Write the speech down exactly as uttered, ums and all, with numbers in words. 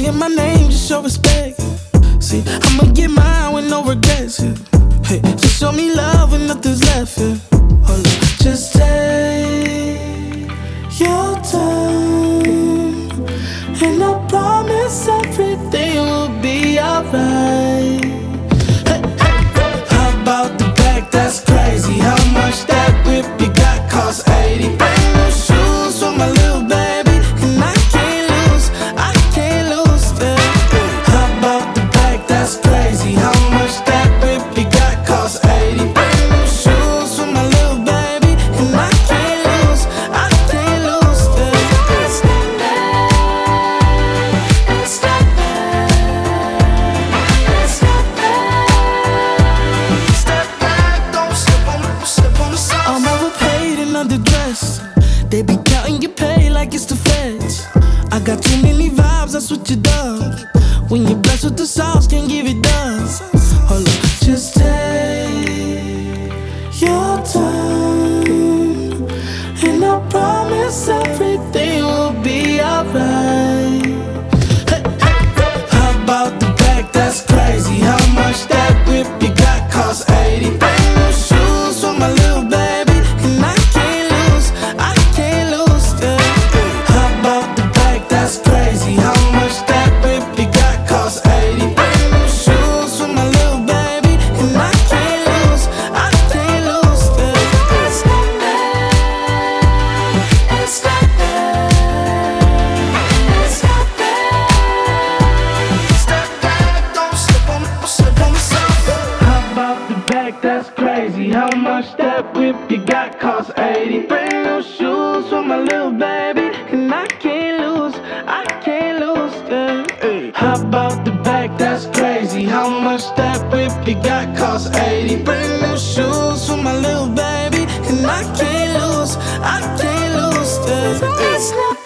saying my name, just show respect. See, I'ma get mine with no regrets. Yeah. Hey, just show me love when nothing's left. Yeah. Hold up, just take your time, and I promise everything will be alright. Hey, hey, how about the back? That's crazy. How much that whip you got cost eighty. Brand new shoes for my little baby, and I can't lose, I can't lose them. How about the back? That's crazy. How much that whip you got cost eighty. Brand new shoes for my little baby, and I can't lose, I can't lose them. Step back, step back, step back, step back. Don't slip on, slip on the sauce. I'm overpaid and underdressed. They be counting your pay like it's the feds. I got too many vibes, that's what you done. When you're blessed with the sauce, can't give it done. Hold up, just take your time, and I promise everything will be alright. Hey, hey, how about the back? That's crazy. How much that whip you got cost eighty. Brand new shoes for my little baby, and I can't lose, I can't lose them. How about the back? That's crazy. How much that whip you got cost eighty. Brand new shoes for my little baby, and I can't lose, I can't lose them. Step back, step back, step back, step back. Don't slip on, slip on the sauce. How about the back? That's crazy. How much that whip you got cost eighty. Brand new shoes for my little baby, and I can't lose, I can't lose them. Ay. How about the back? That's crazy. How much that whip you got cost eighty. Brand new shoes for my little baby, and I can't lose, I can't lose them. Ay.